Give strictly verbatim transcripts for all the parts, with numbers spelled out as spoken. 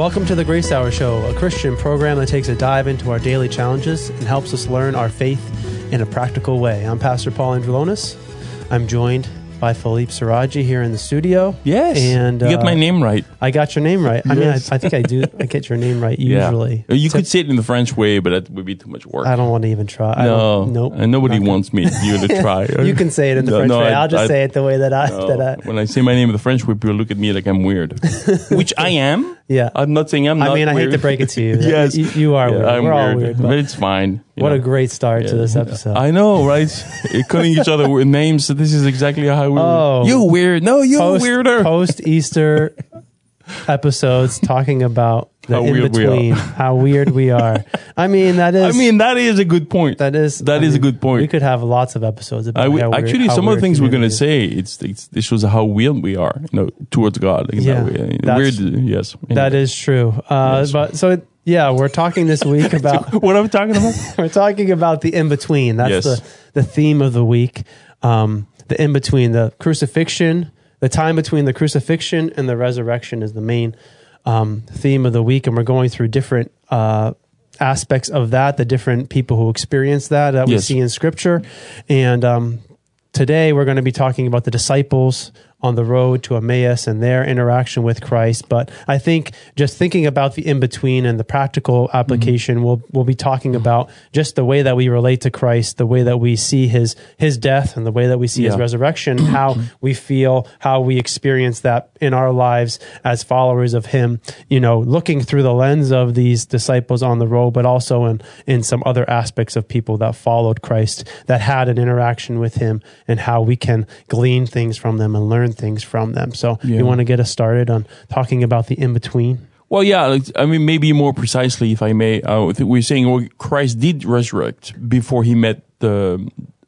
Welcome to the Grace Hour Show, a Christian program that takes a dive into our daily challenges and helps us learn our faith in a practical way. I'm Pastor Paul Androlonis. I'm joined by Philippe Siraji here in the studio. Yes, and you uh, get my name right. I got your name right. I Yes. mean, I, I think I do. I get your name right usually. Yeah. You Tip- could say it in the French way, but that would be too much work. I don't want to even try. I no, don't, nope. and nobody Not wants me you to try. You can say it in the No, French no, way. I- I'll just I- say it the way that I. No. That I When I say my name in the French way, people look at me like I'm weird, which I am. yeah. I'm not saying I'm not I mean, I hate weird. to break it to you. Yes. you, you are Yeah, weird. I'm We're all weird, weird. but But it's fine. you what know. a great start to Yeah. this episode. I know, right? Calling each other with names. So this is exactly how we. Oh. You weird? No, you Post, weirder. Post Easter episodes talking about the How in weird we are. between, how weird we are. I mean, that is. I mean, that is a good point. that is. that I is a mean, good point. We could have lots of episodes about I w- how weird, actually, how some of the weird things we're going to humanity say, it's, it's it shows how weird we are, you know, towards God. Like Yeah, that way. that's- Weird, yes. is. That is true. Uh, Yes. But so yeah, we're talking this week about. what I'm talking about. We're talking about the in between. That's Yes. the the theme of the week. Um, the in between, the crucifixion, the time between the crucifixion and the resurrection is the main um, theme of the week, and we're going through different uh, aspects of that, the different people who experience that that we Yes. see in Scripture, and um, today we're going to be talking about the disciples on the road to Emmaus and their interaction with Christ. But I think just thinking about the in-between and the practical application, mm-hmm. we'll we'll be talking about just the way that we relate to Christ, the way that we see his his death and the way that we see his Yeah. resurrection, how we feel, how we experience that in our lives as followers of him, you know, looking through the lens of these disciples on the road, but also in, in some other aspects of people that followed Christ, that had an interaction with him, and how we can glean things from them and learn things from them. So Yeah. you want to get us started on talking about the in-between? Well, yeah, like, I mean, maybe more precisely, if I may, uh, I think we're saying well, Christ did resurrect before he met the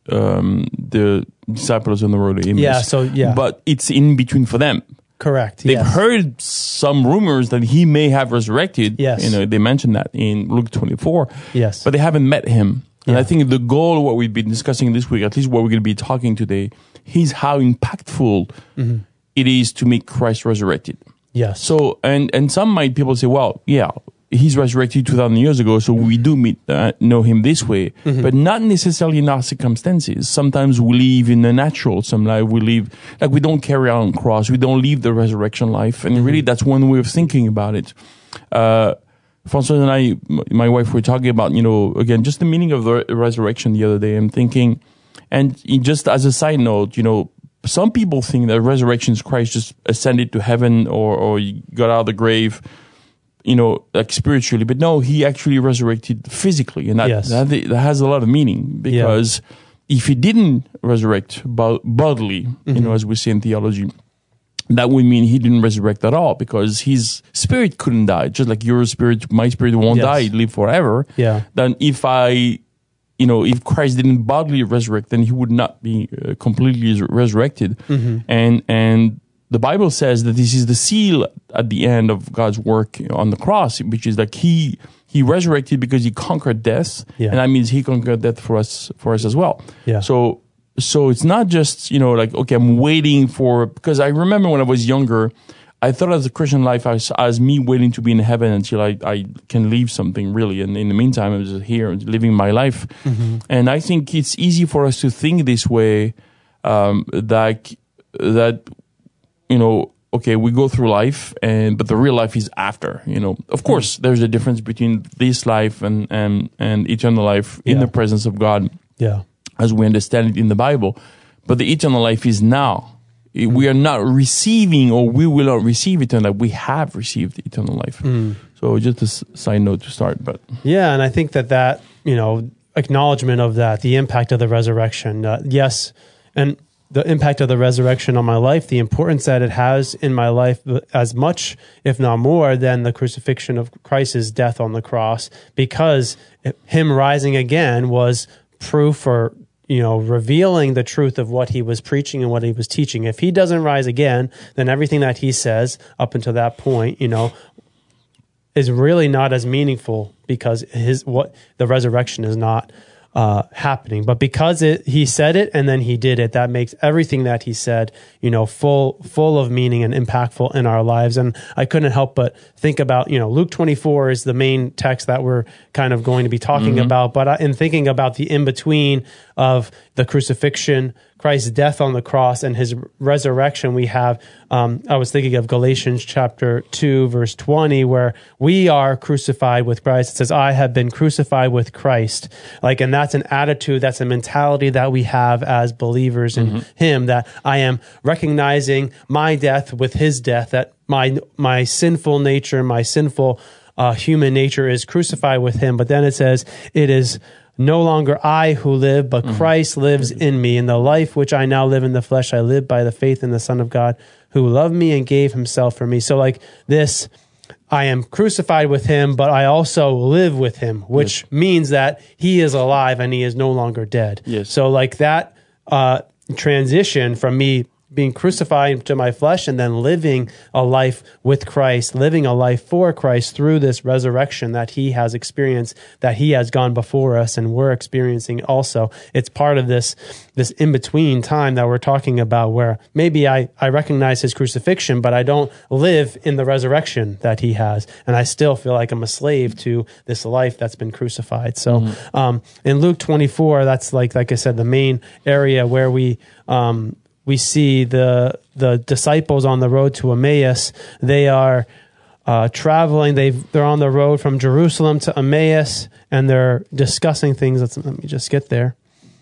um, the disciples on the road to Emmaus. Yeah, so, yeah. But it's in between for them. Correct. They've yes. heard some rumors that he may have resurrected. Yes. You know, they mentioned that in Luke twenty-four. Yes. But they haven't met him. And Yeah. I think the goal of what we've been discussing this week, at least what we're going to be talking today, is how impactful Mm-hmm. it is to make Christ resurrected. Yes. So, and, and some might people say, well, yeah, he's resurrected two thousand years ago, so we do meet, uh, know him this way, Mm-hmm. but not necessarily in our circumstances. Sometimes we live in the natural, some life we live, like we don't carry on cross, we don't live the resurrection life, and Mm-hmm. really that's one way of thinking about it. Uh, Francois and I, m- my wife, were talking about, you know, again, just the meaning of the re- resurrection the other day. I'm thinking, and in- just as a side note, you know, some people think that resurrection is Christ just ascended to heaven or, or he got out of the grave, you know, like spiritually. But no, he actually resurrected physically. And that, Yes. that, that has a lot of meaning because if he didn't resurrect bo- bodily, you know, as we say in theology, that would mean he didn't resurrect at all because his spirit couldn't die. Just like your spirit, my spirit won't Yes. die, it live forever. Yeah. Then if I, you know, if Christ didn't bodily resurrect, then he would not be uh, completely res- resurrected. Mm-hmm. And, and the Bible says that this is the seal at the end of God's work on the cross, which is like he, he resurrected because he conquered death. Yeah. And that means he conquered death for us, for us as well. Yeah. So, so it's not just, you know, like, okay, I'm waiting for, because I remember when I was younger, I thought of the Christian life as, as me waiting to be in heaven until I, I can leave something really. And in the meantime, I'm just here living my life. Mm-hmm. And I think it's easy for us to think this way, um, that, that, you know, okay, we go through life and, but the real life is after, you know, of course, there's a difference between this life and, and, and eternal life in Yeah. the presence of God, Yeah. as we understand it in the Bible. But the eternal life is now. We are not receiving, or we will not receive eternal life. We have received eternal life. Mm. So just a s- side note to start. But Yeah, and I think that that, you know, acknowledgement of that, the impact of the resurrection, uh, yes, and the impact of the resurrection on my life, the importance that it has in my life as much, if not more, than the crucifixion of Christ's death on the cross, because him rising again was proof or, you know, revealing the truth of what he was preaching and what he was teaching. If he doesn't rise again, then everything that he says up until that point, you know, is really not as meaningful because his what the resurrection is not uh, happening. But because it, he said it and then he did it, that makes everything that he said, you know, full, full of meaning and impactful in our lives. And I couldn't help but think about, you know, Luke twenty-four is the main text that we're kind of going to be talking mm-hmm. about. But in thinking about the in-between of the crucifixion, Christ's death on the cross, and his resurrection, we have, um, I was thinking of Galatians chapter two, verse twenty, where we are crucified with Christ. It says, I have been crucified with Christ. Like, and that's an attitude, that's a mentality that we have as believers in mm-hmm. him, that I am recognizing my death with his death, that my, my sinful nature, my sinful uh, human nature is crucified with him. But then it says, it is no longer I who live, but mm-hmm. Christ lives in me. In the life which I now live in the flesh, I live by the faith in the Son of God who loved me and gave himself for me. So like this, I am crucified with him, but I also live with him, which yes. means that he is alive and he is no longer dead. Yes. So like that uh, transition from me being crucified to my flesh and then living a life with Christ, living a life for Christ through this resurrection that he has experienced, that he has gone before us and we're experiencing also. It's part of this, this in-between time that we're talking about, where maybe I, I recognize his crucifixion, but I don't live in the resurrection that he has. And I still feel like I'm a slave to this life that's been crucified. So, mm-hmm. um, in Luke twenty-four, that's like, like I said, the main area where we, um, we see the the disciples on the road to Emmaus. They are uh, traveling. They they're on the road from Jerusalem to Emmaus, and they're discussing things. Let's, let me just get there.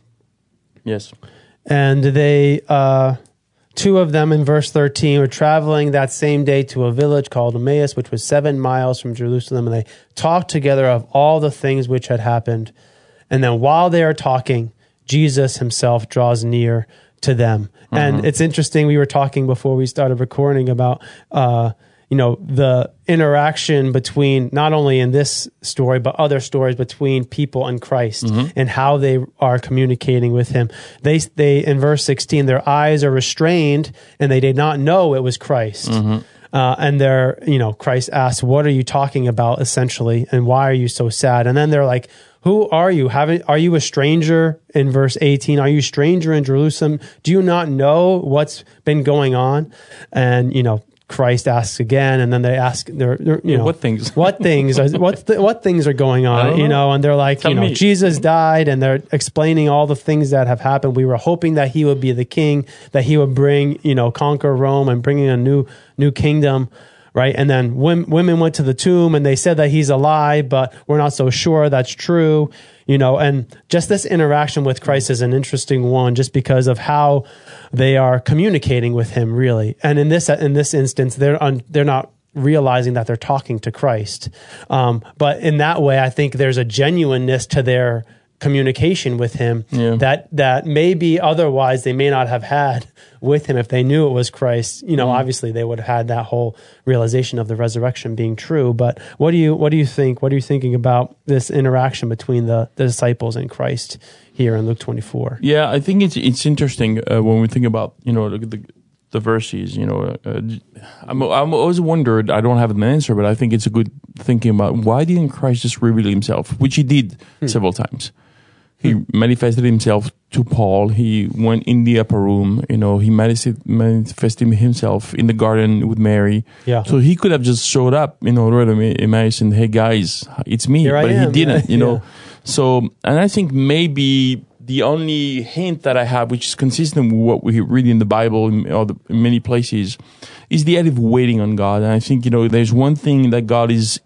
Yes. And they, uh, two of them in verse thirteen, were traveling that same day to a village called Emmaus, which was seven miles from Jerusalem. And they talked together of all the things which had happened. And then while they are talking, Jesus himself draws near to them. Mm-hmm. And it's interesting, we were talking before we started recording about, uh, you know, the interaction between, not only in this story, but other stories between people and Christ mm-hmm. and how they are communicating with him. They, they, in verse sixteen, their eyes are restrained and they did not know it was Christ. Mm-hmm. Uh, and they're, you know, Christ asks, what are you talking about essentially? And why are you so sad? And then they're like, who are you? Haven't, are you a stranger in verse eighteen? Are you a stranger in Jerusalem? Do you not know what's been going on? And, you know, Christ asks again, and then they ask, they're, they're you know, what things, what things, are, what, th- what things are going on, you know, and they're like, Tell you know, me. Jesus died, and they're explaining all the things that have happened. We were hoping that he would be the king, that he would bring, you know, conquer Rome and bring in a new, new kingdom. Right. And then women went to the tomb and they said that he's alive, but we're not so sure that's true, you know, and just this interaction with Christ is an interesting one just because of how they are communicating with him, really. And in this, in this instance, they're, un, they're not realizing that they're talking to Christ. Um, but in that way, I think there's a genuineness to their communication with him yeah. that, that maybe otherwise they may not have had with him if they knew it was Christ. You know, mm. obviously they would have had that whole realization of the resurrection being true. But what do you, what do you think? What are you thinking about this interaction between the, the disciples and Christ here in Luke twenty-four? Yeah, I think it's, it's interesting uh, when we think about, you know, the, the, the verses, you know, uh, I'm, I'm always wondered, I don't have an answer, but I think it's a good thinking about why didn't Christ just reveal himself, which he did hmm. several times. He hmm. manifested himself to Paul. He went in the upper room. You know, he manifested, manifested himself in the garden with Mary. Yeah. So he could have just showed up, you know, right away, imagine, hey guys, it's me. Here but I he am. didn't, you know. Yeah. So, and I think maybe the only hint that I have, which is consistent with what we read in the Bible in, or the, in many places, is the idea of waiting on God. And I think, you know, there's one thing that God is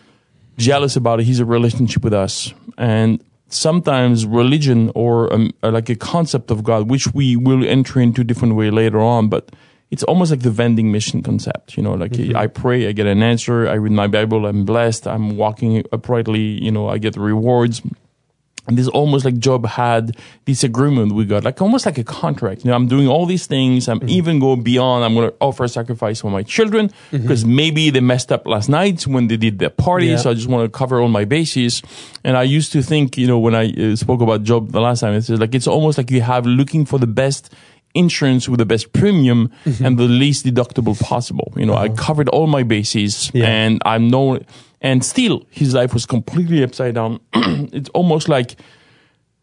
jealous about. He's a relationship with us. And sometimes religion or um, like a concept of God, which we will enter into a different way later on, but it's almost like the vending machine concept, you know, like mm-hmm. I pray, I get an answer, I read my Bible, I'm blessed, I'm walking uprightly, you know, I get rewards. And this almost like Job had this agreement with God, like almost like a contract. You know, I'm doing all these things. I'm mm-hmm. even going beyond. I'm going to offer a sacrifice for my children because mm-hmm. maybe they messed up last night when they did their party. Yeah. So I just want to cover all my bases. And I used to think, you know, when I uh, spoke about Job the last time, it's like, it's almost like you have looking for the best insurance with the best premium mm-hmm. and the least deductible possible. You know, uh-huh. I covered all my bases yeah. and I'm no, and still his life was completely upside down. It's almost like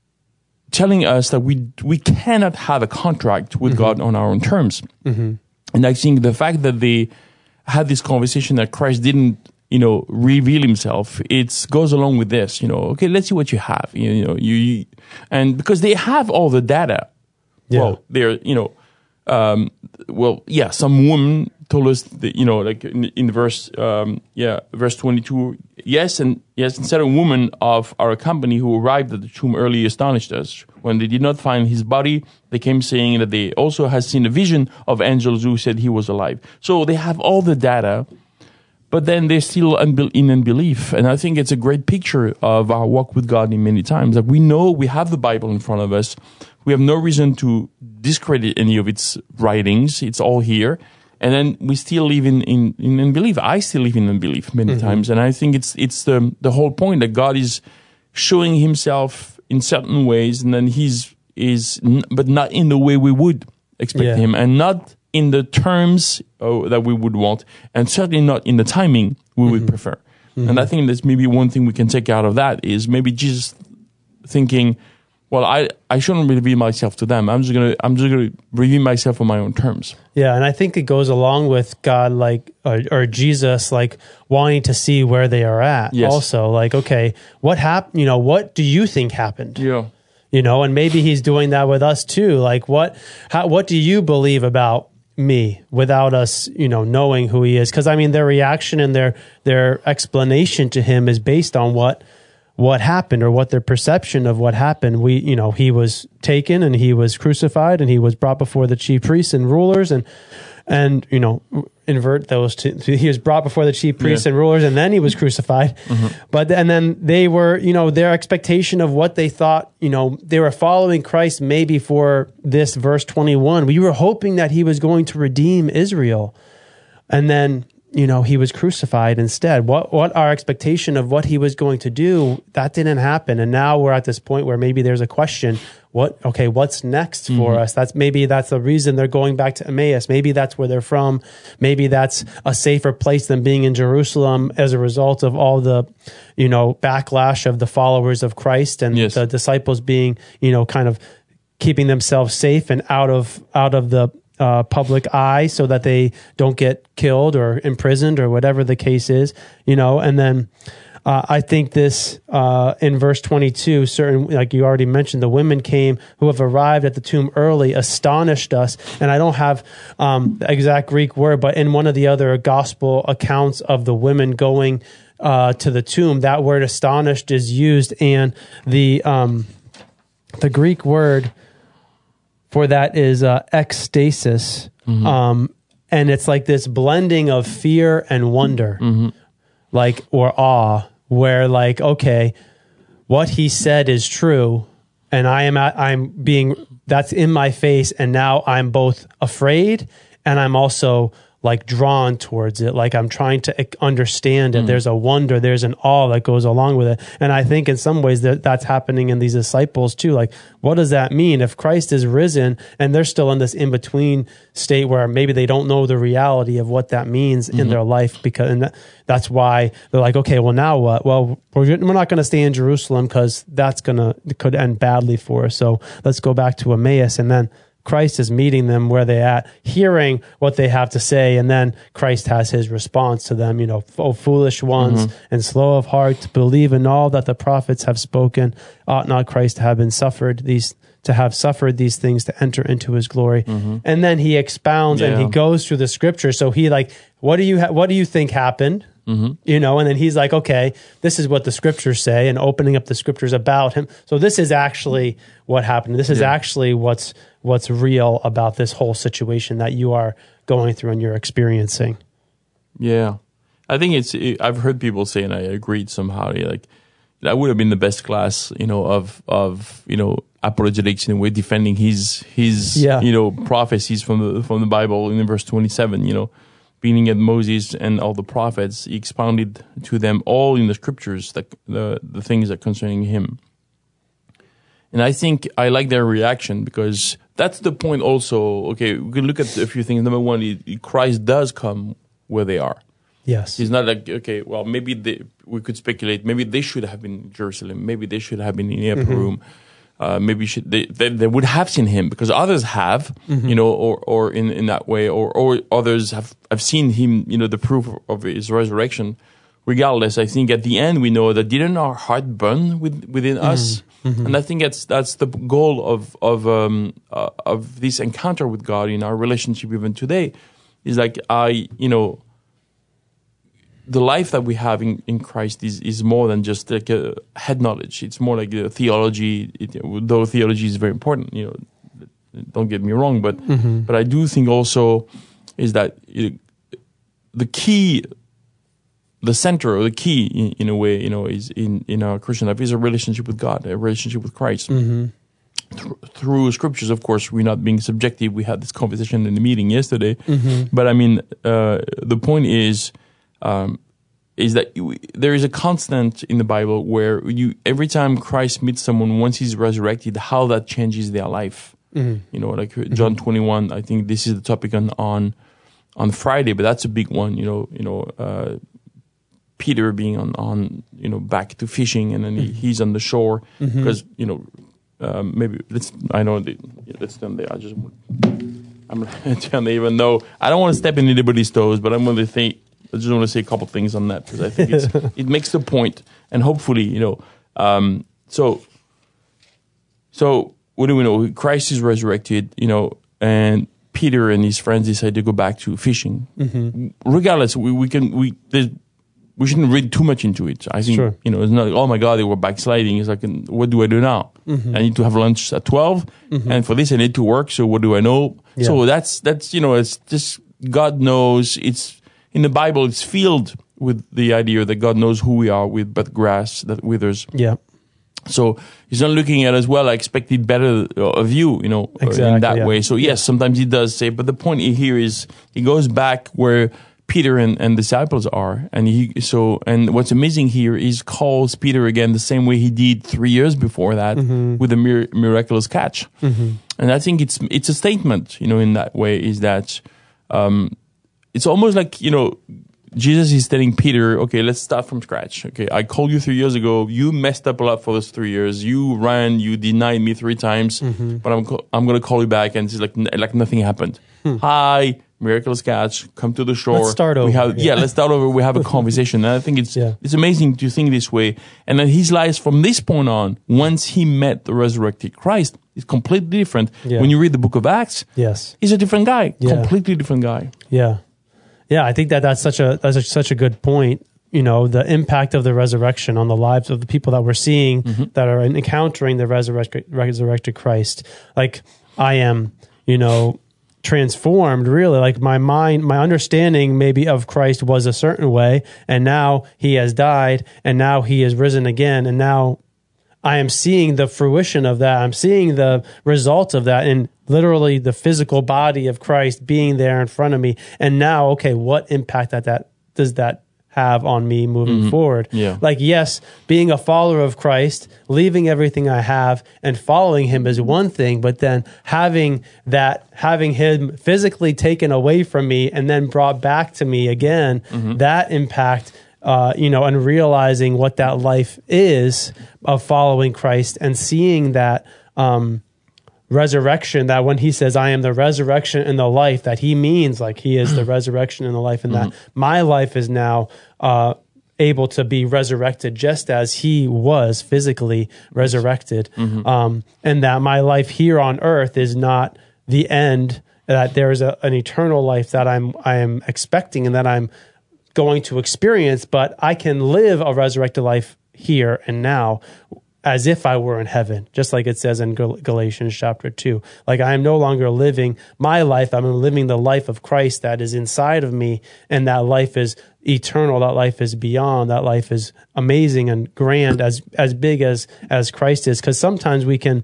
telling us that we we cannot have a contract with mm-hmm. God on our own terms. Mm-hmm. And I think the fact that they had this conversation that Christ didn't, you know, reveal himself, it goes along with this, you know, okay, let's see what you have, you, you know, you, you, and because they have all the data. Yeah. Well, they're, you know, um, well, yeah, some woman told us that, you know, like in, in verse, um, yeah, verse twenty-two, yes, and yes, and certain woman of our company who arrived at the tomb early astonished us. When they did not find his body, they came saying that they also had seen a vision of angels who said he was alive. So they have all the data, but then they're still unbe- in unbelief. And I think it's a great picture of our walk with God in many times. Like we know we have the Bible in front of us. We have no reason to discredit any of its writings. It's all here. And then we still live in, in, in unbelief. I still live in unbelief many mm-hmm. times. And I think it's it's the the whole point that God is showing himself in certain ways, and then he's is but not in the way we would expect yeah. him, and not in the terms oh, that we would want, and certainly not in the timing we mm-hmm. would prefer. Mm-hmm. And I think that's maybe one thing we can take out of that is maybe Jesus thinking, well, I, I shouldn't reveal myself to them. I'm just gonna I'm just gonna reveal myself on my own terms. Yeah, and I think it goes along with God, like or, or Jesus, like wanting to see where they are at. Yes. Also, like, okay, what happened? You know, what do you think happened? Yeah. You know, and maybe he's doing that with us too. Like, what how what do you believe about me without us, you know, knowing who he is? Because I mean, their reaction and their their explanation to him is based on what. what happened or what their perception of what happened. We, you know, he was taken and he was crucified and he was brought before the chief priests and rulers and, and, you know, invert those two. He was brought before the chief priests yeah. and rulers and then he was crucified. Mm-hmm. But, and then they were, you know, their expectation of what they thought, you know, they were following Christ maybe for this verse twenty-one. We were hoping that he was going to redeem Israel. And then, you know, he was crucified instead. What what our expectation of what he was going to do, that didn't happen. And now we're at this point where maybe there's a question, what, okay, what's next for mm-hmm. us? That's maybe that's the reason they're going back to Emmaus. Maybe that's where they're from. Maybe that's a safer place than being in Jerusalem as a result of all the, you know, backlash of the followers of Christ and yes. the disciples being, you know, kind of keeping themselves safe and out of out of the Uh, public eye so that they don't get killed or imprisoned or whatever the case is, you know. And then uh, I think this uh, in verse twenty-two, certain, like you already mentioned, the women came who have arrived at the tomb early, astonished us. And I don't have um, the exact Greek word, but in one of the other gospel accounts of the women going uh, to the tomb, that word astonished is used, and the um, the Greek word for that is uh, ecstasis, mm-hmm. um, and it's like this blending of fear and wonder, mm-hmm. like or awe, where like okay, what he said is true, and I am at, I'm being that's in my face, and now I'm both afraid and I'm also like drawn towards it, like I'm trying to understand it. Mm. There's a wonder, there's an awe that goes along with it. And I think in some ways that that's happening in these disciples too. Like, what does that mean? If Christ is risen and they're still in this in-between state where maybe they don't know the reality of what that means mm-hmm. in their life, because and that's why they're like, okay, well now what? Well, we're, we're not going to stay in Jerusalem because that's going to, could end badly for us. So let's go back to Emmaus. And then Christ is meeting them where they're at, hearing what they have to say, and then Christ has his response to them, you know, oh, foolish ones mm-hmm. and slow of heart to believe in all that the prophets have spoken. Ought not Christ to have been suffered these to have suffered these things to enter into his glory? Mm-hmm. And then he expounds yeah. and he goes through the scripture. So he like, what do you ha- what do you think happened? Mm-hmm. You know, and then he's like, okay, this is what the scriptures say, and opening up the scriptures about him. So this is actually what happened. This is yeah. actually what's what's real about this whole situation that you are going through and you're experiencing. Yeah. I think it's, I've heard people say, and I agreed somehow, like, that would have been the best class, you know, of, of, you know, apologetics in a way, defending his, his, yeah. you know, prophecies from the, from the Bible in verse twenty-seven, you know. Being at Moses and all the prophets, he expounded to them all in the scriptures that the the things that concerning him. And I think I like their reaction because that's the point also. Okay, we can look at a few things. Number one, he, Christ does come where they are. Yes. He's not like, okay, well, maybe they, we could speculate, maybe they should have been in Jerusalem, maybe they should have been in the upper mm-hmm. room. uh, maybe should, they, they they would have seen him because others have, mm-hmm. you know, or or in, in that way, or or others have have seen him, you know, the proof of his resurrection. Regardless, I think at the end we know that didn't our heart burn with, within mm-hmm. us, mm-hmm. and I think that's that's the goal of of um uh, of this encounter with God in our relationship even today, is like I you know. The life that we have in, in Christ is, is more than just like a head knowledge. It's more like a theology, it, though theology is very important, you know, don't get me wrong, but mm-hmm. but I do think also is that it, the key, the center or the key in, in a way, you know, is in, in our Christian life is a relationship with God, a relationship with Christ. Mm-hmm. Through, through scriptures, of course, we're not being subjective. We had this conversation in the meeting yesterday, mm-hmm. but I mean, uh, the point is, Um, is that you, there is a constant in the Bible where you every time Christ meets someone once he's resurrected, how that changes their life. Mm-hmm. You know, like John mm-hmm. twenty-one. I think this is the topic on on on Friday, but that's a big one. You know, you know, uh, Peter being on on you know back to fishing, and then mm-hmm. he, he's on the shore because mm-hmm. you know um, maybe let's I know the, let's turn there. I just I'm turn there even though I don't want to step in anybody's toes, but I'm going to think. I just want to say a couple things on that because I think it's, it makes the point, and hopefully, you know, um, so, so what do we know? Christ is resurrected, you know, and Peter and his friends decide to go back to fishing. Mm-hmm. Regardless, we, we can we we shouldn't read too much into it. I think sure. you know, it's not like, oh my God, they were backsliding. It's like, what do I do now? Mm-hmm. I need to have lunch at twelve, mm-hmm. and for this I need to work. So what do I know? Yeah. So that's that's you know, it's just God knows. It's in the Bible, it's filled with the idea that God knows who we are with, but grass that withers. Yeah. So he's not looking at us, well, I expected better of you, you know, exactly, in that yeah. way. So yes, yeah. sometimes he does say, but the point here is he goes back where Peter and, and disciples are. And he, so, and what's amazing here is calls Peter again the same way he did three years before that mm-hmm. with a mir- miraculous catch. Mm-hmm. And I think it's, it's a statement, you know, in that way is that, um, it's almost like, you know, Jesus is telling Peter, okay, let's start from scratch. Okay, I called you three years ago. You messed up a lot for those three years. You ran, you denied me three times, mm-hmm. but I'm I'm going to call you back, and it's like like nothing happened. Hmm. Hi, miraculous catch, come to the shore. Let's start over. We have, yeah. yeah, let's start over. We have a conversation. And I think it's yeah. it's amazing to think this way. And then his life from this point on, once he met the resurrected Christ, is completely different. Yeah. When you read the book of Acts, yes, he's a different guy, yeah. completely different guy. Yeah. Yeah, I think that that's such a that's a, such a good point. You know, the impact of the resurrection on the lives of the people that we're seeing mm-hmm. that are encountering the resurrected resurrected Christ. Like I am, you know, transformed. Really, like my mind, my understanding maybe of Christ was a certain way, and now he has died, and now he is risen again, and now I am seeing the fruition of that. I'm seeing the results of that in literally the physical body of Christ being there in front of me. And now, okay, what impact that, that does that have on me moving mm-hmm. forward? Yeah. Like, yes, being a follower of Christ, leaving everything I have and following him is one thing, but then having that, having him physically taken away from me and then brought back to me again, mm-hmm. that impact Uh, you know, and realizing what that life is of following Christ and seeing that um, resurrection, that when he says, I am the resurrection and the life, that he means like he is the resurrection and the life, and mm-hmm. that my life is now uh, able to be resurrected just as he was physically resurrected. Mm-hmm. Um, and that my life here on earth is not the end, that there is a, an eternal life that I'm I am expecting and that I'm going to experience, but I can live a resurrected life here and now as if I were in heaven, just like it says in Gal- Galatians chapter two. Like I am no longer living my life, I'm living the life of Christ that is inside of me, and that life is eternal, that life is beyond, that life is amazing and grand, as as big as, as Christ is. Because sometimes we can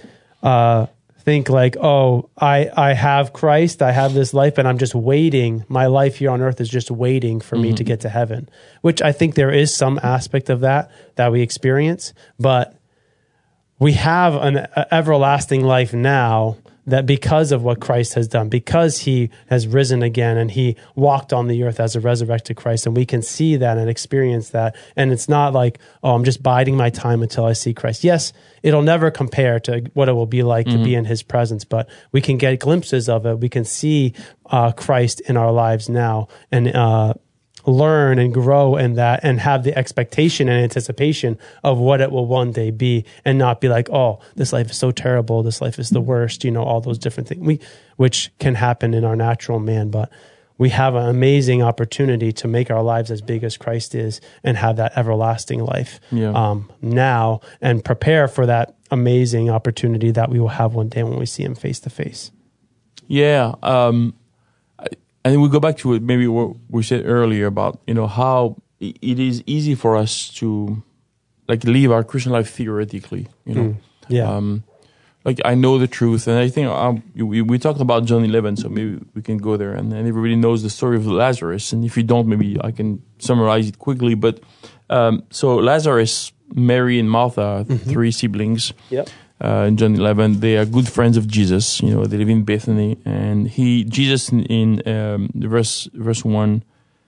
uh, think like, oh, I, I have Christ, I have this life, and I'm just waiting. My life here on earth is just waiting for mm-hmm. me to get to heaven, which I think there is some aspect of that that we experience. But we have an a everlasting life now, that because of what Christ has done, because he has risen again and he walked on the earth as a resurrected Christ, and we can see that and experience that. And it's not like, oh, I'm just biding my time until I see Christ. Yes, it'll never compare to what it will be like mm-hmm. to be in his presence, but we can get glimpses of it. We can see uh, Christ in our lives now, and uh, learn and grow in that, and have the expectation and anticipation of what it will one day be, and not be like, oh, this life is so terrible, this life is the worst, you know, all those different things, we, which can happen in our natural man. But we have an amazing opportunity to make our lives as big as Christ is, and have that everlasting life yeah. um, now, and prepare for that amazing opportunity that we will have one day when we see him face to face. Yeah. Um, And we go back to what maybe what we said earlier about, you know, how it is easy for us to like live our Christian life theoretically, you know. Mm, yeah. Um, like I know the truth, and I think um, we, we talked about John eleven, so maybe we can go there. And, and everybody knows the story of Lazarus, and if you don't, maybe I can summarize it quickly. But um, so Lazarus, Mary, and Martha, mm-hmm. three siblings. Yep. Uh, in John eleven, they are good friends of Jesus. You know, they live in Bethany, and he, Jesus, in, in um, verse verse one,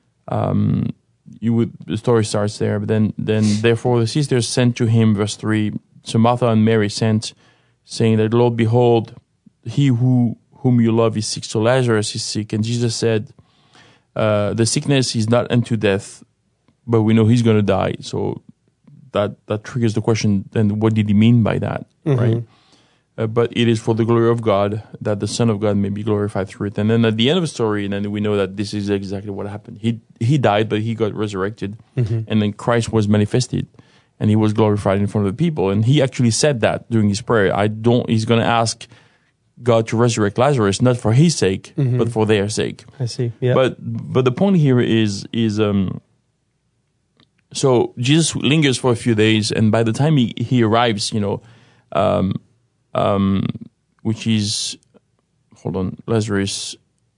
um, you would the story starts there. But then, then therefore the sisters sent to him, verse three. So Martha and Mary sent, saying that, Lord, behold, he who whom you love is sick. So Lazarus is sick, and Jesus said, uh, the sickness is not unto death, but we know he's going to die. So that that triggers the question, then what did he mean by that, mm-hmm. right? Uh, but it is for the glory of God, that the Son of God may be glorified through it. And then at the end of the story, and then we know that this is exactly what happened. He he died, but he got resurrected, mm-hmm. and then Christ was manifested, and he was glorified in front of the people. And he actually said that during his prayer. I don't. He's going to ask God to resurrect Lazarus, not for his sake, mm-hmm. but for their sake. I see. Yeah. But but the point here is is um. So Jesus lingers for a few days, and by the time he, he arrives, you know, um, um, which is, hold on, Lazarus,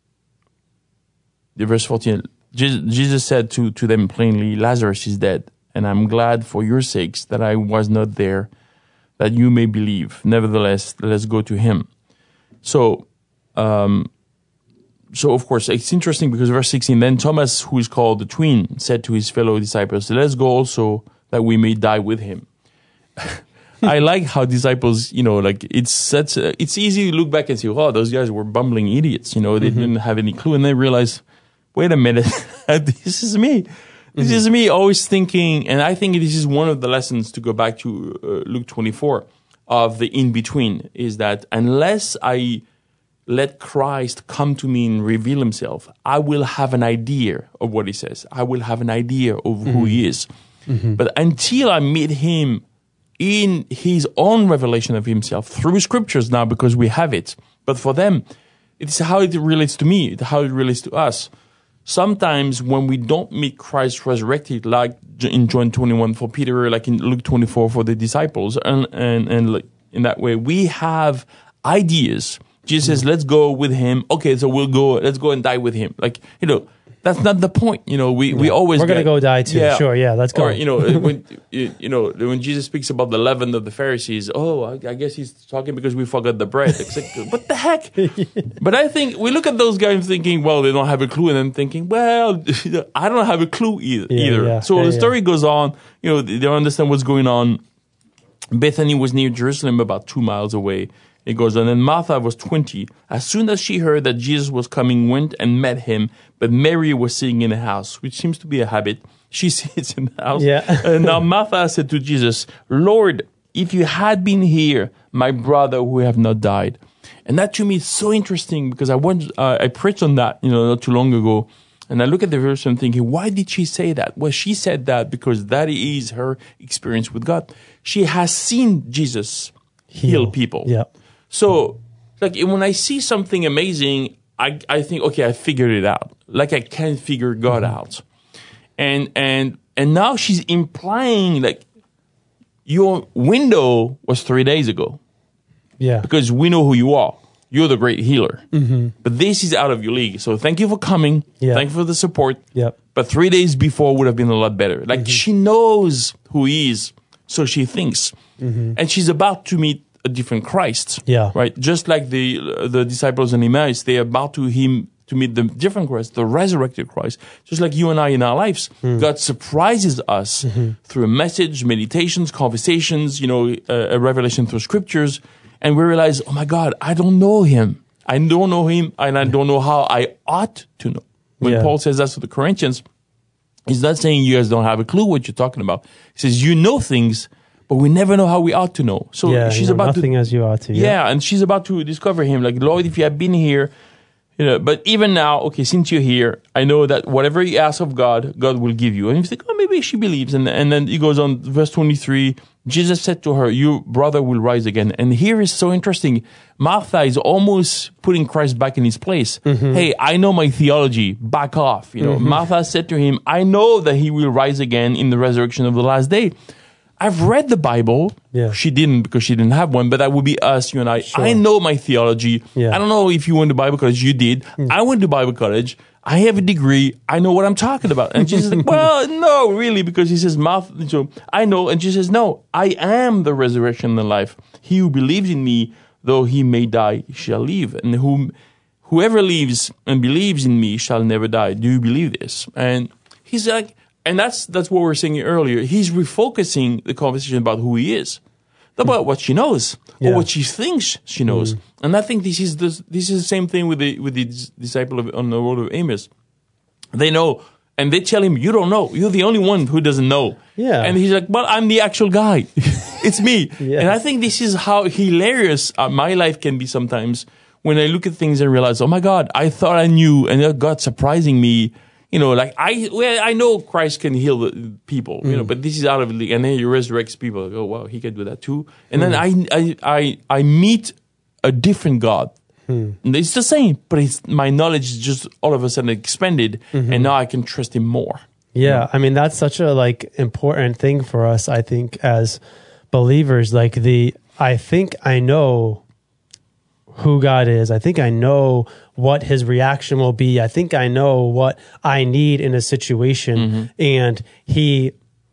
the verse fourteen, Jesus, Jesus said to, to them plainly, Lazarus is dead, and I'm glad for your sakes that I was not there, that you may believe. Nevertheless, let's go to him. So, um, So, of course, it's interesting because verse sixteen, then Thomas, who is called the twin, said to his fellow disciples, let's go also that we may die with him. I like how disciples, you know, like it's such a, it's easy to look back and say, oh, those guys were bumbling idiots. You know, they mm-hmm. didn't have any clue. And they realize, wait a minute, this is me. This mm-hmm. is me always thinking, and I think this is one of the lessons to go back to uh, Luke twenty-four of the in-between, is that unless I let Christ come to me and reveal himself, I will have an idea of what he says. I will have an idea of mm-hmm. who he is. Mm-hmm. But until I meet him in his own revelation of himself through scriptures now, because we have it. But for them, it's how it relates to me, how it relates to us. Sometimes when we don't meet Christ resurrected, like in John twenty-one for Peter, like in Luke twenty-four for the disciples, and, and, and like in that way, we have ideas. Jesus says, let's go with him. Okay, so we'll go, let's go and die with him. Like, you know, that's not the point. You know, we, yeah. we always We're going to go die too. Yeah. Sure, yeah, let's go. Or, you know, when, you know, when Jesus speaks about the leaven of the Pharisees, oh, I, I guess he's talking because we forgot the bread. It's like, what the heck? But I think we look at those guys thinking, well, they don't have a clue. And then thinking, well, I don't have a clue either. Yeah, either. Yeah, so yeah, the story yeah. goes on. You know, they don't understand what's going on. Bethany was near Jerusalem, about two miles away. It goes on, and Martha was twenty. As soon as she heard that Jesus was coming, went and met him. But Mary was sitting in the house, which seems to be a habit. She sits in the house. Yeah. And now Martha said to Jesus, Lord, if you had been here, my brother would have not died. And that to me is so interesting because I went, uh, I preached on that, you know, not too long ago. And I look at the verse and I'm thinking, why did she say that? Well, she said that because that is her experience with God. She has seen Jesus heal, heal people. Yeah. So, like, when I see something amazing, I, I think, okay, I figured it out. Like, I can figure God mm-hmm. out. And, and, and now she's implying, like, your window was three days ago. Yeah. Because we know who you are. You're the great healer. Mm-hmm. But this is out of your league. So thank you for coming. Yeah. Thank you for the support. Yep. But three days before would have been a lot better. Like, mm-hmm. she knows who he is so she thinks. Mm-hmm. And she's about to meet a different Christ. Yeah. Right? Just like the the disciples in Emmaus, they're about to him to meet the different Christ, the resurrected Christ. Just like you and I in our lives, mm. God surprises us mm-hmm. through a message, meditations, conversations, you know, a, a revelation through scriptures, and we realize, oh my God, I don't know him. I don't know him, and I don't know how I ought to know. When yeah. Paul says that to the Corinthians, he's not saying you guys don't have a clue what you're talking about. He says you know things, but we never know how we ought to know. So yeah, she's you know, about nothing to, as you ought to. Yeah. yeah, and she's about to discover him. Like, Lord, if you had been here, you know. But even now, okay, since you're here, I know that whatever you ask of God, God will give you. And you think, oh, maybe she believes. And and then he goes on, verse twenty-three. Jesus said to her, "Your brother will rise again." And here is so interesting. Martha is almost putting Christ back in his place. Mm-hmm. Hey, I know my theology. Back off. You know, mm-hmm. Martha said to him, "I know that he will rise again in the resurrection of the last day." I've read the Bible. Yeah. She didn't because she didn't have one, but that would be us, you and I. Sure. I know my theology. Yeah. I don't know if you went to Bible college. You did. Mm. I went to Bible college. I have a degree. I know what I'm talking about. And Jesus is like, well, no, really, because he says, mouth. So I know. And she says, no, I am the resurrection and the life. He who believes in me, though he may die, shall live. And whom, whoever lives and believes in me shall never die. Do you believe this? And he's like, and that's that's what we were saying earlier. He's refocusing the conversation about who he is, not about what she knows yeah. or what she thinks she knows. Mm. And I think this is the this is the same thing with the with the disciple of, on the road of Emmaus. They know, and they tell him, "You don't know. You're the only one who doesn't know." Yeah. And he's like, "Well, I'm the actual guy. It's me." Yes. And I think this is how hilarious uh, my life can be sometimes when I look at things and realize, "Oh my God, I thought I knew, and God surprising me." You know, like I, well, I know Christ can heal the people, you mm. know, but this is out of the league. And then he resurrects people. Like, oh wow, he can do that too. And mm. then I, I, I, I meet a different God. Mm. And it's the same, but it's my knowledge is just all of a sudden expanded, mm-hmm. and now I can trust him more. Yeah, you know? I mean that's such a like important thing for us. I think as believers, like the I think I know who God is. I think I know what his reaction will be. I think I know what I need in a situation, mm-hmm. and he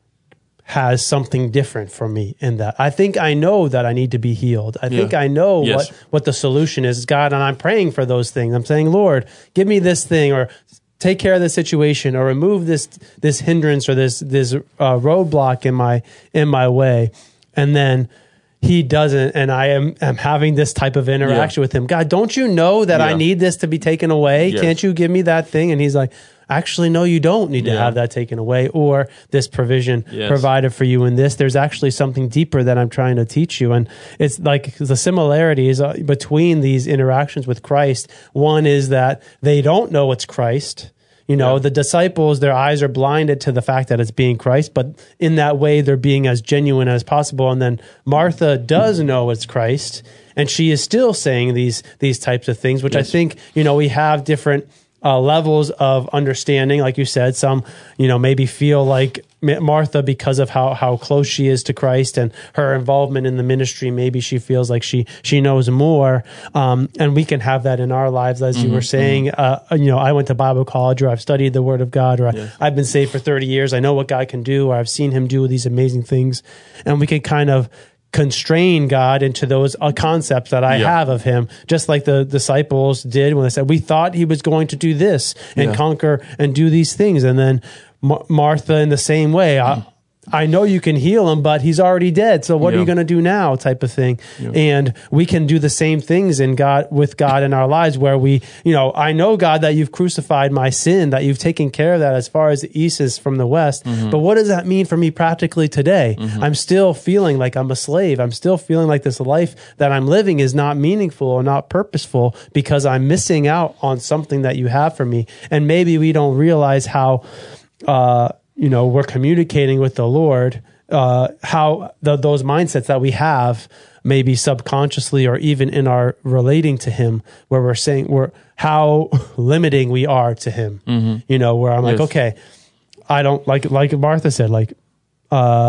has something different for me in that. I think I know that I need to be healed. I yeah. think I know yes. what, what the solution is, God, and I'm praying for those things. I'm saying, Lord, give me this thing, or take care of this situation, or remove this this hindrance or this this uh, roadblock in my in my way, and then he doesn't, and I am, am having this type of interaction yeah. with him. God, don't you know that yeah. I need this to be taken away? Yes. Can't you give me that thing? And he's like, actually, no, you don't need yeah. to have that taken away, or this provision yes. provided for you in this. There's actually something deeper that I'm trying to teach you. And it's like the similarities between these interactions with Christ. One is that they don't know it's Christ. You know, yeah. the disciples, their eyes are blinded to the fact that it's being Christ, but in that way, they're being as genuine as possible. And then Martha does know it's Christ, and she is still saying these these types of things, which yes. I think, you know, we have different uh, levels of understanding. Like you said, some, you know, maybe feel like Martha, because of how, how close she is to Christ and her involvement in the ministry, maybe she feels like she she knows more. Um, and we can have that in our lives, as mm-hmm, you were saying. Mm-hmm. Uh, you know, I went to Bible college, or I've studied the Word of God, or yes. I, I've been saved for thirty years. I know what God can do, or I've seen him do these amazing things. And we can kind of constrain God into those uh, concepts that I yeah. have of him, just like the disciples did when they said, we thought he was going to do this and yeah. conquer and do these things. And then Mar- Martha in the same way, I, I know you can heal him, but he's already dead. So what yeah. are you going to do now, type of thing? Yeah. And we can do the same things in God, with God in our lives, where we, you know, I know, God, that you've crucified my sin, that you've taken care of that as far as the east is from the west. Mm-hmm. But what does that mean for me practically today? Mm-hmm. I'm still feeling like I'm a slave. I'm still feeling like this life that I'm living is not meaningful or not purposeful, because I'm missing out on something that you have for me. And maybe we don't realize how, uh, you know, we're communicating with the Lord, uh, how the, those mindsets that we have, maybe subconsciously or even in our relating to him, where we're saying we're how limiting we are to him. Mm-hmm. You know, where I'm yes. like, okay, I don't like like Martha said, like, uh,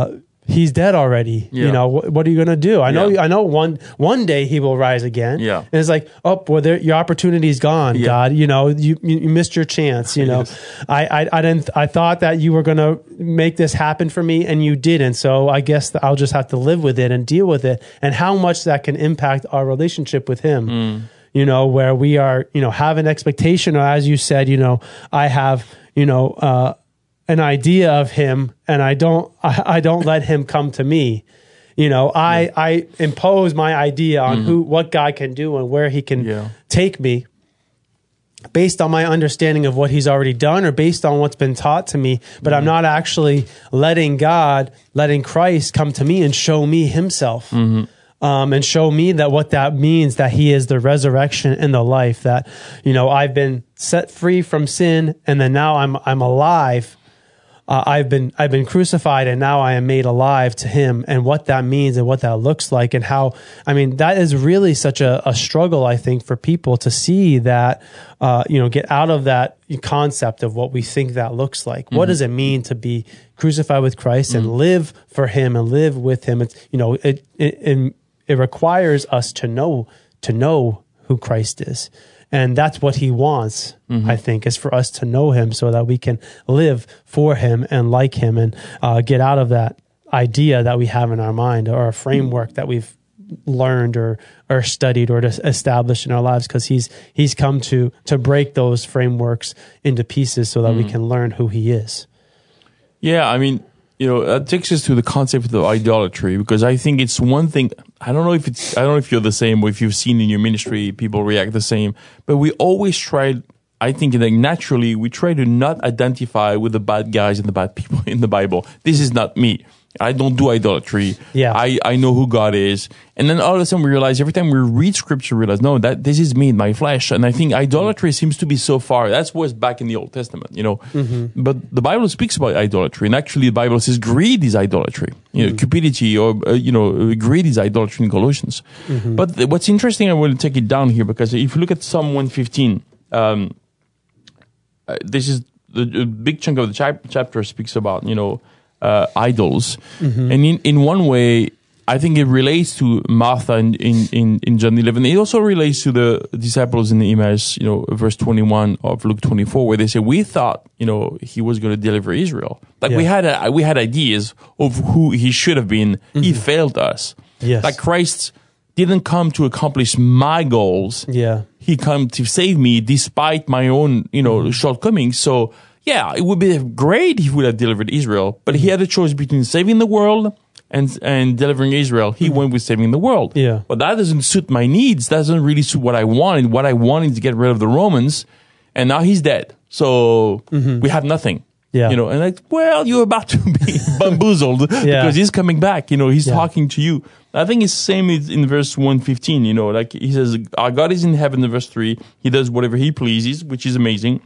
he's dead already. Yeah. You know, what, what are you going to do? I know, Yeah. I know one, one day he will rise again. Yeah. And it's like, oh, well, there, your opportunity's gone, Yeah. God. You know, you, you you missed your chance. You know, Yes. I, I, I didn't, I thought that you were going to make this happen for me and you didn't. So I guess that I'll just have to live with it and deal with it, and how much that can impact our relationship with him. Mm. You know, where we are, you know, have an expectation, or as you said, you know, I have, you know, uh, an idea of him, and I don't, I, I don't let him come to me. You know, I, yeah. I impose my idea on mm-hmm. who, what God can do and where he can yeah. take me based on my understanding of what he's already done, or based on what's been taught to me. But mm-hmm. I'm not actually letting God, letting Christ come to me and show me himself. Mm-hmm. Um, and show me that what that means, that he is the resurrection and the life, that, you know, I've been set free from sin, and then now I'm, I'm alive. Uh, I've been, I've been crucified, and now I am made alive to him, and what that means and what that looks like, and how, I mean, that is really such a, a struggle, I think, for people to see that, uh, you know, get out of that concept of what we think that looks like. Mm-hmm. What does it mean to be crucified with Christ mm-hmm. and live for him and live with him? It's, you know, it, it, it It requires us to know to know who Christ is, and that's what he wants. Mm-hmm. I think, is for us to know him so that we can live for him and like him, and uh, get out of that idea that we have in our mind, or a framework that we've learned or or studied or established in our lives. Because he's he's come to to break those frameworks into pieces so that mm-hmm. we can learn who he is. Yeah, I mean, you know, that takes us to the concept of idolatry, because I think it's one thing. I don't know if it's, I don't know if you're the same, or if you've seen in your ministry people react the same, but we always try, I think that naturally we try to not identify with the bad guys and the bad people in the Bible. This is not me. I don't do idolatry. Yeah. I, I know who God is. And then all of a sudden we realize, every time we read scripture, we realize, no, that this is me in my flesh. And I think idolatry seems to be so far. That's what's back in the Old Testament, you know. Mm-hmm. But the Bible speaks about idolatry. And actually the Bible says greed is idolatry. You know, mm-hmm. cupidity or, uh, you know, greed is idolatry in Colossians. Mm-hmm. But th- what's interesting, I want to take it down here, because if you look at Psalm one fifteen, um, uh, this is the, the big chunk of the chap- chapter speaks about, you know, Uh, idols. Mm-hmm. And in, in one way, I think it relates to Martha in, in, in, in John eleven. It also relates to the disciples in the Emmaus, you know, verse twenty-one of Luke twenty-four, where they say, we thought, you know, he was going to deliver Israel. Like yeah. we had a, we had ideas of who he should have been. Mm-hmm. He failed us. Yes. Like Christ didn't come to accomplish my goals. Yeah. He came to save me despite my own, you know, mm-hmm. shortcomings. So, yeah, it would be great if he would have delivered Israel, but he had a choice between saving the world and and delivering Israel. He mm-hmm. went with saving the world. Yeah. But that doesn't suit my needs. That doesn't really suit what I wanted. What I wanted is to get rid of the Romans, and now he's dead. So mm-hmm. we have nothing. Yeah. You know, and like, well, you're about to be bamboozled yeah. because he's coming back. You know, he's yeah. talking to you. I think it's the same in verse one fifteen, you know, like he says, our God is in heaven in verse three. He does whatever he pleases, which is amazing.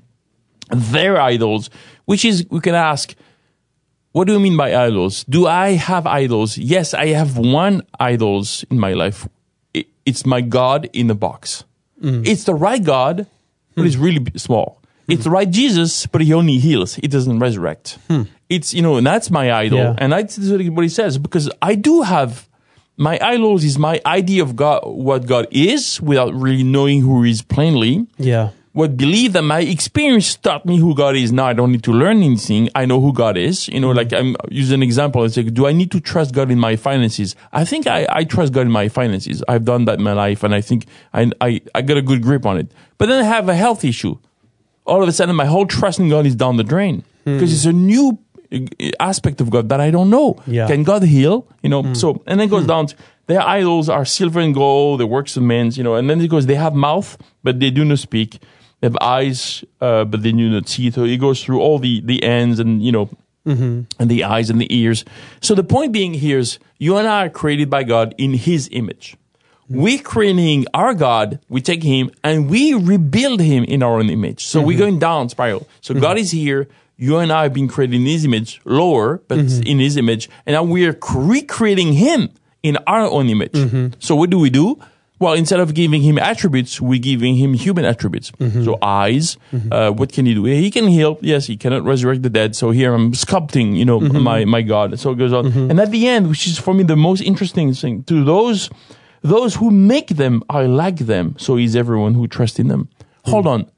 Their idols, which is, we can ask, what do you mean by idols? Do I have idols? Yes, I have one idols in my life. It, it's my God in a box. Mm. It's the right God, but mm. it's really small. Mm. It's the right Jesus, but he only heals. He doesn't resurrect. Mm. It's, you know, and that's my idol. Yeah. And that's what he says, because I do have, my idols is my idea of God, what God is, without really knowing who he is plainly. Yeah. What believe that my experience taught me who God is. Now I don't need to learn anything. I know who God is. You know, like I'm use an example. It's like, do I need to trust God in my finances? I think I, I trust God in my finances. I've done that in my life, and I think I, I, I got a good grip on it. But then I have a health issue. All of a sudden, my whole trust in God is down the drain, because mm. it's a new aspect of God that I don't know. Yeah. Can God heal? You know, mm. so, and then it goes mm. down to, their idols are silver and gold, the works of men, you know, and then it goes, they have mouth, but they do not speak. They have eyes, uh, but they do not see. So it goes through all the, the ends and, you know, mm-hmm. and the eyes and the ears. So the point being here is, you and I are created by God in his image. Mm-hmm. We're creating our God, we take him, and we rebuild him in our own image. So mm-hmm. we're going down spiral. So mm-hmm. God is here. You and I have been created in his image, lower, but mm-hmm. in his image. And now we're recreating him in our own image. Mm-hmm. So what do we do? Well, instead of giving him attributes, we're giving him human attributes. Mm-hmm. So eyes, mm-hmm. uh, what can he do? He can heal. Yes, he cannot resurrect the dead. So here I'm sculpting, you know, mm-hmm. my, my God. So it goes on. Mm-hmm. And at the end, which is for me the most interesting thing, to those, those who make them are like them. So is everyone who trusts in them. Mm-hmm. Hold on.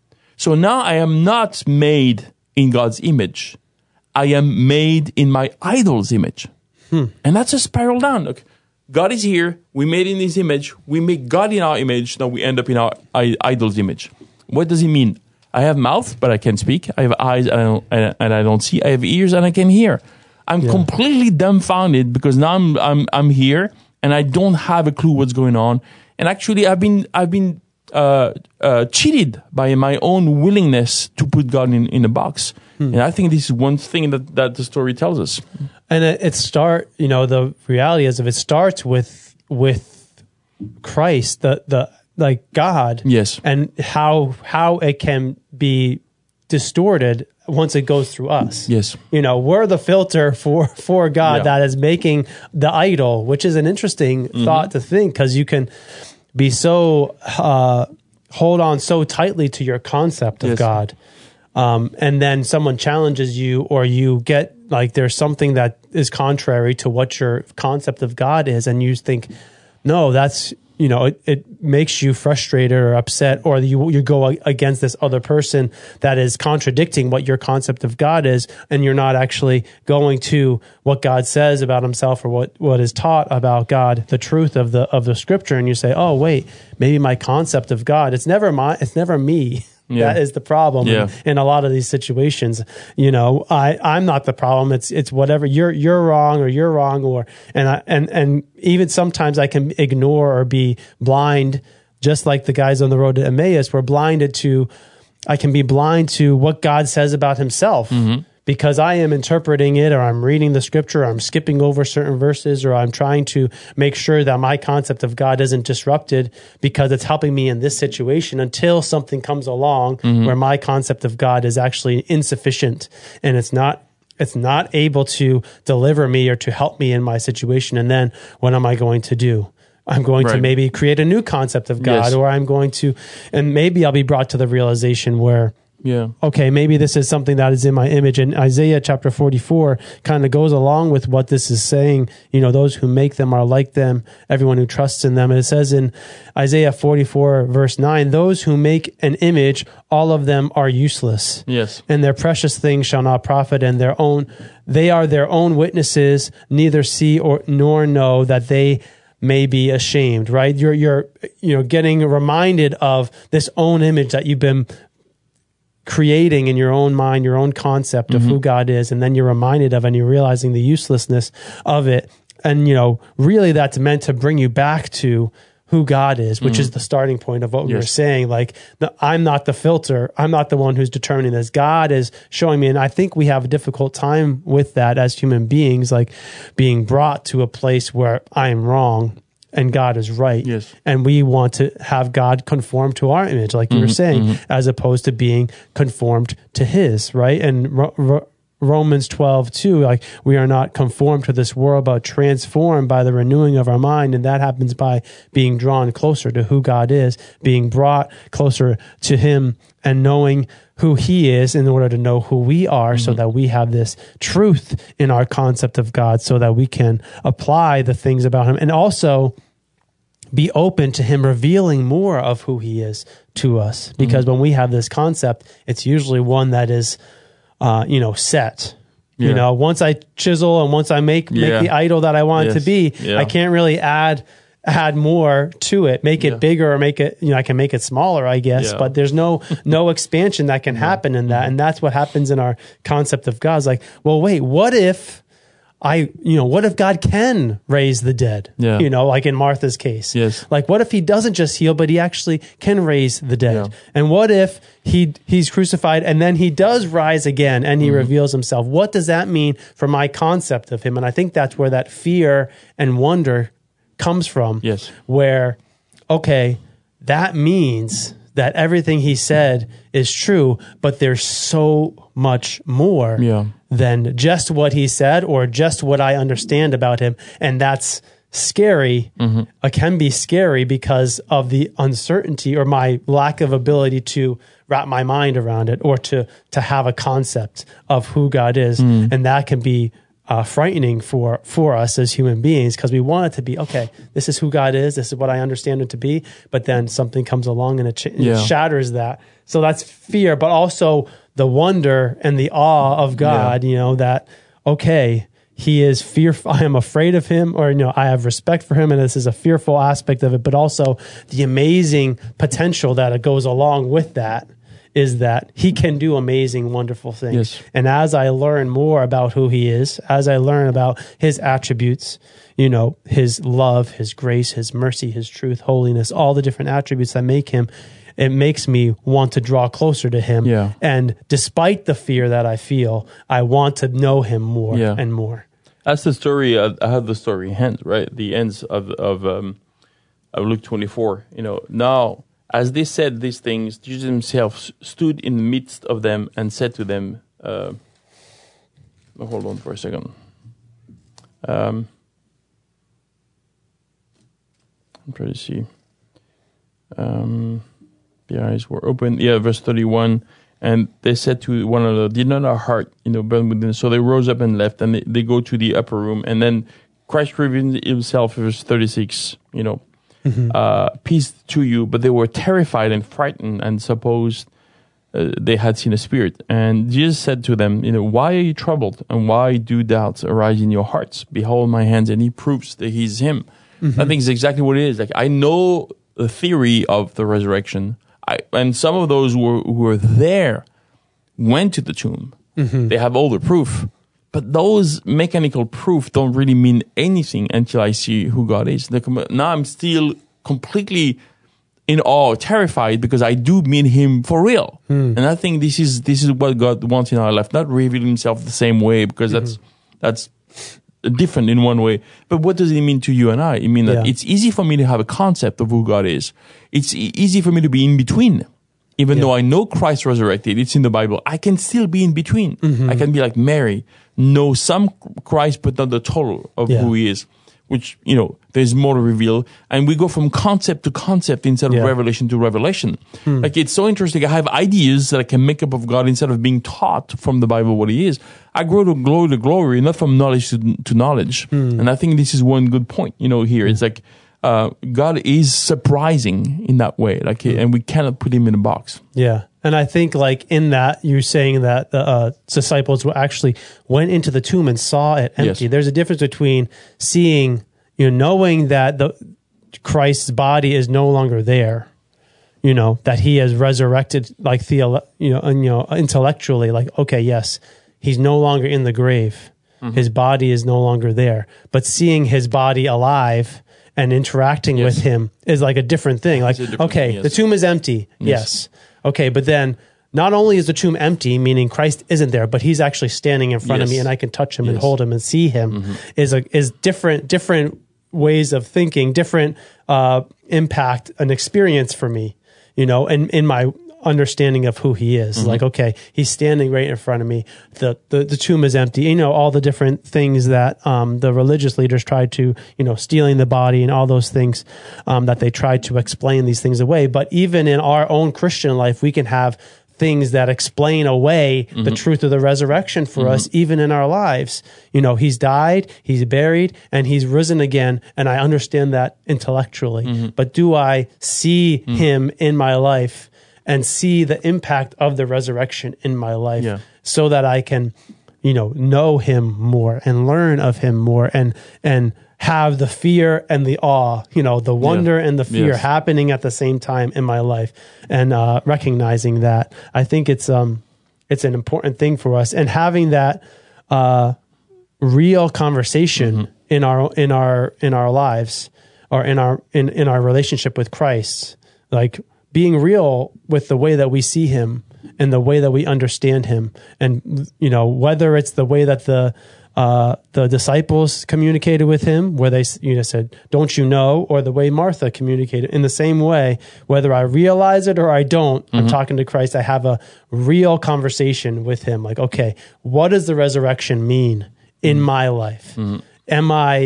So now I am not made in God's image. I am made in my idol's image. Hmm. And that's a spiral down. Look, God is here. We made in His image. We make God in our image. Now we end up in our I- idol's image. What does it mean? I have mouth, but I can't speak. I have eyes, and I don't, and, and I don't see. I have ears, and I can hear. I'm yeah. completely dumbfounded because now I'm I'm I'm here, and I don't have a clue what's going on. And actually, I've been I've been uh, uh, cheated by my own willingness to put God in, in a box. Hmm. And I think this is one thing that, that the story tells us. And it, it start, you know, the reality is if it starts with with Christ, the the like God, yes, and how how it can be distorted once it goes through us. Yes, you know, we're the filter for for God yeah. that is making the idol, which is an interesting mm-hmm. thought to think because you can be so uh, hold on so tightly to your concept of yes. God. Um, and then someone challenges you or you get like there's something that is contrary to what your concept of God is. And you think, no, that's, you know, it, it makes you frustrated or upset, or you you go against this other person that is contradicting what your concept of God is. And you're not actually going to what God says about himself or what, what is taught about God, the truth of the, of the scripture. And you say, oh, wait, maybe my concept of God, it's never my, it's never me. Yeah. That is the problem yeah. in, in a lot of these situations. You know, I, I'm not the problem. It's it's whatever you're you're wrong or you're wrong or and I and and even sometimes I can ignore or be blind, just like the guys on the road to Emmaus were blinded to. I can be blind to what God says about Himself. Mm-hmm. Because I am interpreting it, or I'm reading the scripture, or I'm skipping over certain verses, or I'm trying to make sure that my concept of God isn't disrupted because it's helping me in this situation until something comes along mm-hmm. where my concept of God is actually insufficient and it's not it's not able to deliver me or to help me in my situation. And then what am I going to do? I'm going right. to maybe create a new concept of God, yes. or I'm going to, and maybe I'll be brought to the realization where Yeah. okay, maybe this is something that is in my image. And Isaiah chapter forty-four kind of goes along with what this is saying. You know, those who make them are like them, everyone who trusts in them. And it says in Isaiah forty-four verse nine, those who make an image, all of them are useless. Yes. And their precious things shall not profit, and their own, they are their own witnesses, neither see or nor know that they may be ashamed, right? You're, you're, you know, getting reminded of this own image that you've been creating in your own mind, your own concept of mm-hmm. who God is, and then you're reminded of and you're realizing the uselessness of it. And, you know, really that's meant to bring you back to who God is, which mm-hmm. is the starting point of what we yes. were saying. Like, the, I'm not the filter. I'm not the one who's determining this. God is showing me. And I think we have a difficult time with that as human beings, like being brought to a place where I am wrong and God is right. Yes. And we want to have God conform to our image, like you mm-hmm, were saying, mm-hmm. as opposed to being conformed to His, right? And Ro- Ro- Romans twelve two, like, we are not conformed to this world, but transformed by the renewing of our mind. And that happens by being drawn closer to who God is, being brought closer to Him and knowing who He is in order to know who we are, mm-hmm. so that we have this truth in our concept of God, so that we can apply the things about Him and also be open to Him revealing more of who He is to us. Because mm-hmm. when we have this concept, it's usually one that is, uh, you know, set. Yeah. You know, once I chisel and once I make, yeah. make the idol that I want yes. it to be, yeah. I can't really add add more to it, make it yeah. bigger or make it, you know, I can make it smaller, I guess, yeah. but there's no, no expansion that can happen in that. And that's what happens in our concept of God. It's like, well, wait, what if I, you know, what if God can raise the dead? Yeah. You know, like in Martha's case. Yes. Like, what if He doesn't just heal, but He actually can raise the dead? Yeah. And what if he he's crucified and then He does rise again and He mm-hmm. reveals Himself? What does that mean for my concept of Him? And I think that's where that fear and wonder comes from. Yes. Where, okay, that means that everything He said is true, but there's so much more yeah. than just what He said or just what I understand about Him. And that's scary, Mm-hmm. uh, can be scary because of the uncertainty or my lack of ability to wrap my mind around it, or to to have a concept of who God is, Mm. and that can be uh, frightening for for us as human beings, because we want it to be, okay, this is who God is, this is what I understand it to be, but then something comes along and it, ch- Yeah. it shatters that. So that's fear, but also the wonder and the awe of God. You know that, okay, He is fearful. I am afraid of Him, or, you know, I have respect for Him, and this is a fearful aspect of it. But also the amazing potential that it goes along with that is that He can do amazing, wonderful things. Yes. And as I learn more about who He is, as I learn about His attributes, you know, His love, His grace, His mercy, His truth, holiness, all the different attributes that make Him, it makes me want to draw closer to Him. Yeah. And despite the fear that I feel, I want to know Him more Yeah. and more. That's the story. Uh, I have the story hand right. The ends of of um, of Luke twenty-four. You know, now as they said these things, Jesus Himself s- stood in the midst of them and said to them, uh, "Hold on for a second. Um, I'm trying to see. Um, the eyes were open. Yeah, verse thirty-one. And they said to one another, did not our heart, you know, burn within us? So they rose up and left, and they, they go to the upper room. And then Christ revealed Himself, verse thirty-six, you know, Mm-hmm. uh, peace to you. But they were terrified and frightened and supposed uh, they had seen a spirit. And Jesus said to them, you know, why are you troubled? And why do doubts arise in your hearts? Behold my hands, and He proves that He's Him. Mm-hmm. I think it's exactly what it is. Like, I know the theory of the resurrection. I, and some of those who were, who were there went to the tomb. Mm-hmm. They have all the proof. But those mechanical proof don't really mean anything until I see who God is. The, now I'm still completely in awe, terrified, because I do meet Him for real. Mm. And I think this is this is what God wants in our life. Not reveal Himself the same way, because Mm-hmm. that's that's different in one way. But what does it mean to you and I? It means that Yeah. it's easy for me to have a concept of who God is. It's e- easy for me to be in between. Even Yeah. though I know Christ resurrected, it's in the Bible, I can still be in between. Mm-hmm. I can be like Mary, know some Christ, but not the total of Yeah. who He is, which, you know, there's more to reveal. And we go from concept to concept instead of Yeah. revelation to revelation. Hmm. Like, it's so interesting. I have ideas that I can make up of God instead of being taught from the Bible what He is. I grow to glory to glory, not from knowledge to, to knowledge. Hmm. And I think this is one good point, you know, here. It's like, uh, God is surprising in that way. Like, Hmm. and we cannot put Him in a box. Yeah. And I think, like, in that, you're saying that the uh, disciples were actually went into the tomb and saw it empty. Yes. There's a difference between seeing, you know, knowing that the Christ's body is no longer there, you know, that He has resurrected, like, theo, you know, and, you know, intellectually, like, okay, yes, He's no longer in the grave. Mm-hmm. His body is no longer there. But seeing His body alive and interacting Yes. with Him is like a different thing. Like, a different okay, thing, yes. the tomb is empty. Yes. Yes. Okay, but then not only is the tomb empty, meaning Christ isn't there, but He's actually standing in front of Yes. me, and I can touch Him and Yes. hold Him and see Him. Mm-hmm. Is a is different different ways of thinking, different uh, impact, an experience for me. You know, and in my understanding of who He is, Mm-hmm. like, okay, He's standing right in front of me. The, the the tomb is empty. You know, all the different things that um, the religious leaders tried to, you know, stealing the body and all those things um, that they tried to explain these things away. But even in our own Christian life, we can have things that explain away Mm-hmm. the truth of the resurrection for us, even in our lives. You know, He's died, He's buried, and He's risen again. And I understand that intellectually. Mm-hmm. But do I see Mm. Him in my life and see the impact of the resurrection in my life, Yeah. so that I can, you know, know Him more and learn of Him more, and, and have the fear and the awe, you know, the wonder and the fear Yes. happening at the same time in my life, and uh, recognizing that. I think it's um it's an important thing for us, and having that uh, real conversation Mm-hmm. in our in our in our lives, or in our in, in our relationship with Christ, like being real with the way that we see Him and the way that we understand Him, and you know, whether it's the way that the uh, the disciples communicated with Him, where they, you know, said, "Don't you know?" or the way Martha communicated. In the same way, whether I realize it or I don't, I'm talking to Christ. I have a real conversation with Him. Like, okay, what does the resurrection mean in my life? Am I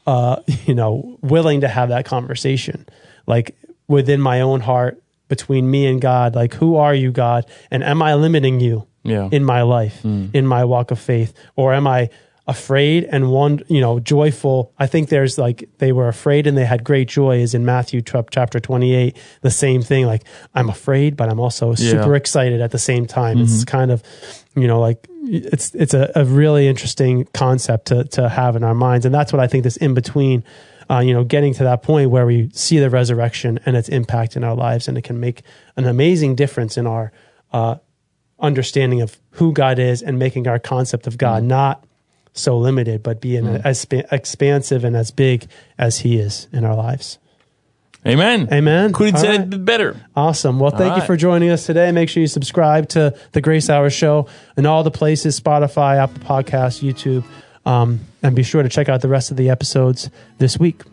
uh, you know, willing to have that conversation, like within my own heart, between me and God, like, who are you, God? And am I limiting you Yeah. in my life, Mm. in my walk of faith? Or am I afraid and one, you know, joyful? I think there's like, they were afraid and they had great joy, is in Matthew chapter twenty-eight, the same thing. Like, I'm afraid, but I'm also super Yeah. excited at the same time. Mm-hmm. It's kind of, you know, like it's, it's a, a really interesting concept to, to have in our minds. And that's what I think this in between, uh, you know, getting to that point where we see the resurrection and its impact in our lives, and it can make an amazing difference in our, uh, understanding of who God is, and making our concept of God mm. not so limited, but being mm. as sp- expansive and as big as He is in our lives. Amen. Amen. Couldn't say right. it better. Awesome. Well, thank all you right. for joining us today. Make sure you subscribe to the Grace Hour Show and all the places, Spotify, Apple Podcasts, YouTube, um, and be sure to check out the rest of the episodes this week.